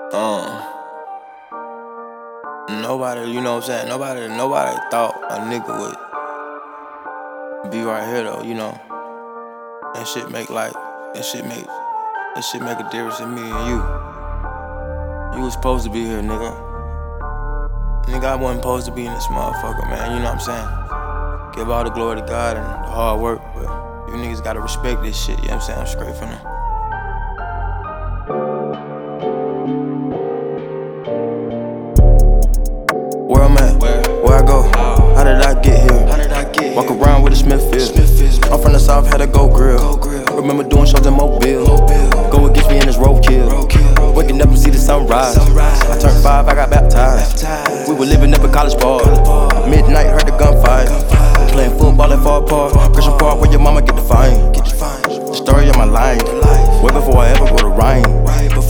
Nobody, you know what I'm saying? Nobody thought a nigga would be right here though, you know. That shit make a difference in me and you. You was supposed to be here, nigga. Nigga, I wasn't supposed to be in this motherfucker, man, you know what I'm saying? Give all the glory to God and the hard work, but you niggas gotta respect this shit, you know what I'm saying? I'm straight from the where I'm at, where I go, how did I get here? Walk around with a Smithfield. I'm from the south, had a go grill. Remember doing shows in Mobile. Go against me in this roadkill. Waking up and see the sunrise. I turned 5, I got baptized. We were living up in College Park. Midnight, heard the gunfight. Playing football at Far Park. Christian Park where your mama get the fine. The story of my life, way before I ever go to Ryan.